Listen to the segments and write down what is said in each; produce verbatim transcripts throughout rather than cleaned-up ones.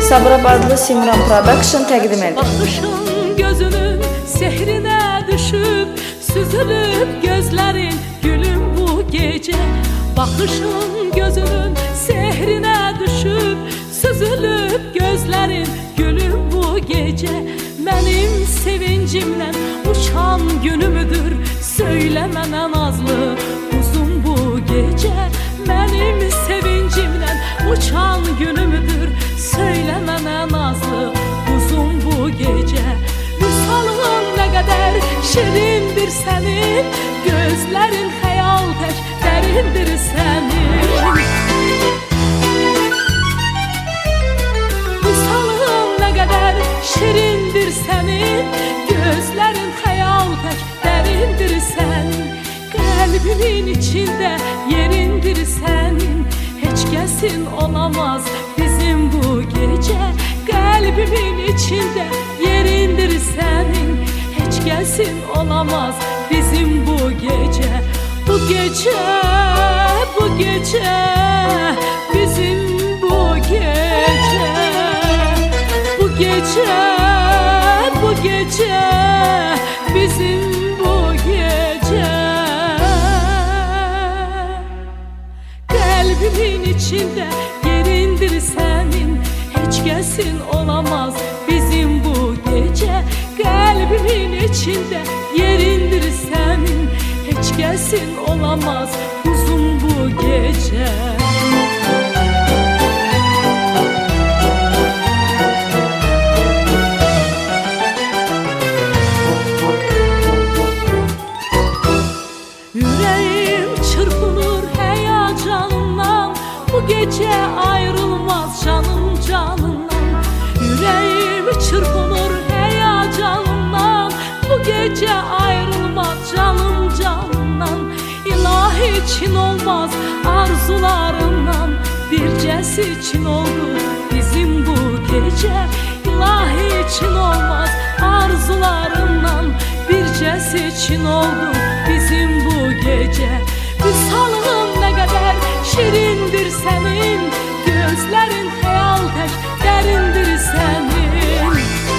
Sabra Badlı Simran Production təqdim edir. Baxışın gözünün sehrine düşüp süzülüp gözlerin gülüm bu gece. Baxışın gözünün sehrine düşüp süzülüp gözlerin gülüm bu gece. Benim sevincimle uçan günümüdür, söylemene nazlı uzun bu gece. Benim sevincimle uçan günümüdür, söylemene nazlı uzun bu gece. Vüsalın ne kadar şirindir senin, gözlerin hayal tek derindir senin. Vüsalın ne kadar şirindir senin, gözlerin hayal tek derindir senin. Kalbimin içinde yerindir senin, hiç kesin olamaz bizim bu gece. Kalbimin içinde yerindir senin, hiç kesin olamaz bizim bu gece. Bu gece, bu gece, bizim bu gece. Bu gece, bu gece, bizim bu gece. Kalbimin içinde yerindir senin, hiç kesin olamaz bizim bu gece. Kalbimin içinde yerindir senin, hiç kesin olamaz uzun bu gece. Yüreğim çırpınır heyecanından, bu gece ayrılmaz canım canından. Yüreğim çırpınır heyecanından, bu gece ayrılmaz canım canından. İlahi için olmaz arzularından, bircesi için oldu bizim bu gece. İlahi için olmaz arzularından, bircesi için oldu bizim bu gece. Vüsalın ne kadar şirindir senin, gözlerin hayal tek derindir senin.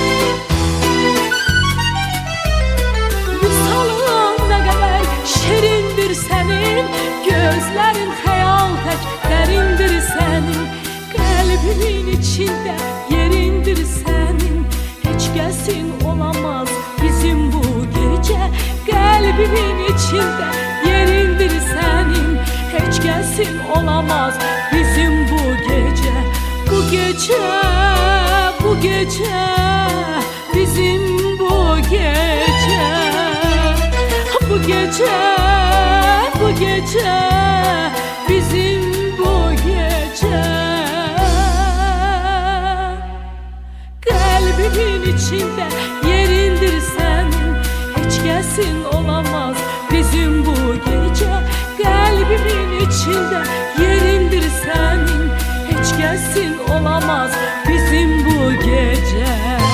Vüsalın ne kadar şirindir senin, gözlerin hayal tek derindir senin. Kalbimin içinde yerindir senin, hiç kesin olamaz bizim bu gece. Kalbimin içinde yerindir senin, hiç kesin olamaz bizim bu gece. Bu gece, bu gece, bizim bu gece. Bu gece, bu gece, bizim bu gece. Kalbimin içinde yerindir senin, hiç kesin olamaz bizim bu gece. Kalbimin içinde yerindir senin, hiç kesin olamaz bizim bu gece.